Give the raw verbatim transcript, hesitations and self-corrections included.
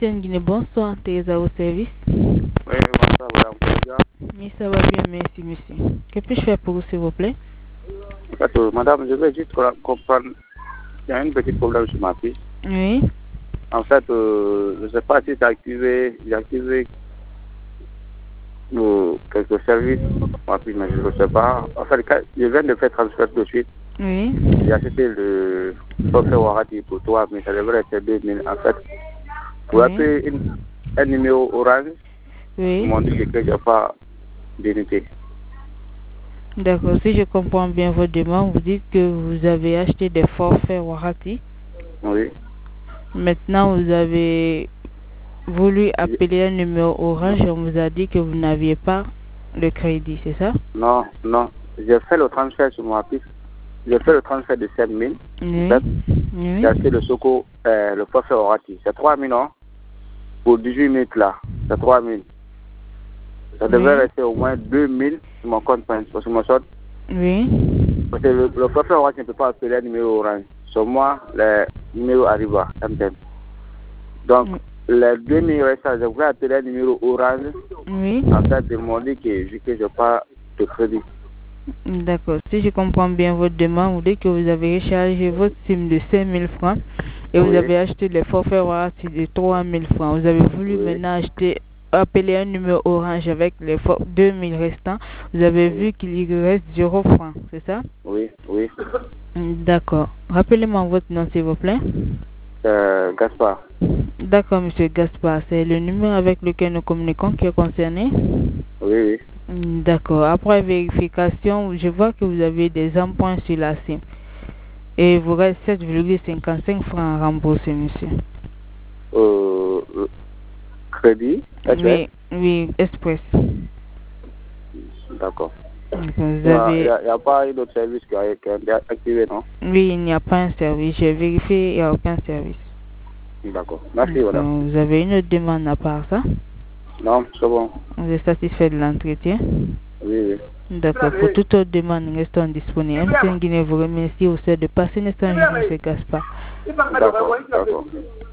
M T N Guinée, bonsoir, Teresa au service. Oui, bonsoir, madame Président. Oui, ça va bien, merci, monsieur. Que puis-je faire pour vous, s'il vous plaît? En fait, euh, madame, je vais juste comprendre. Il y a un petit problème sur ma piste. Oui. En fait, euh, je ne sais pas si j'ai activé, j'ai activé euh, quelques services. Ma piste, mais je ne sais pas. En fait, quand je viens de faire transfert de suite. Oui. J'ai acheté le forfait Warati pour toi, mais ça devrait être deux mille. En fait, vous Oui. avez une, un numéro orange. Oui. Ils m'ont dit que je n'ai pas d'unité. D'accord, si je comprends bien votre demande, vous dites que vous avez acheté des forfaits Warati. Oui. Maintenant, vous avez voulu appeler un numéro orange et on vous a dit que vous n'aviez pas le crédit, c'est ça? Non, non. J'ai fait le transfert sur ma piste. J'ai fait le transfert de sept mille. Oui. Oui. J'ai acheté le Soko, euh, le forfait Orati. C'est trois mille, non? Pour dix-huit minutes là. C'est trois mille. Ça devait Oui. rester au moins deux mille sur mon compte parce que mon sorte. Oui. Parce que le, le forfait Orati ne peut pas appeler un numéro orange. Sur moi, le numéro arrive à M T N. Donc, Oui. les deux mille restants, je voulais appeler un numéro orange. Oui. En fait, ils m'ont dit que je n'ai pas de crédit. D'accord. Si je comprends bien votre demande, vous dites que vous avez rechargé votre SIM de cinq mille francs et Oui. vous avez acheté les forfaits Warati de trois mille francs. Vous avez voulu Oui. maintenant acheter, appeler un numéro orange avec les deux mille restants. Vous avez Oui. vu qu'il y reste zéro francs, c'est ça? Oui, oui. D'accord. Rappelez-moi votre nom, s'il vous plaît. Euh, Gaspard. D'accord, monsieur Gaspard. C'est le numéro avec lequel nous communiquons qui est concerné? Oui, oui. D'accord. Après vérification, je vois que vous avez des emprunts sur la SIM. Et vous reste sept virgule cinquante-cinq francs à rembourser, monsieur. Euh, euh, crédit, Oui, oui, Express. D'accord. Vous Il n'y a, avez... a, a pas eu d'autre service qui a, qui a été activé, non? Oui, il n'y a pas un service. J'ai vérifié, il n'y a aucun service. D'accord. Merci, Donc, madame. vous avez une autre demande à part ça? Non, c'est bon. Vous êtes satisfait de l'entretien? Oui, oui. D'accord. Pour toute autre demande, nous restons disponibles. M T N Guinée vous remercie aussi de passer un instant avec M. Gaspard. D'accord, d'accord.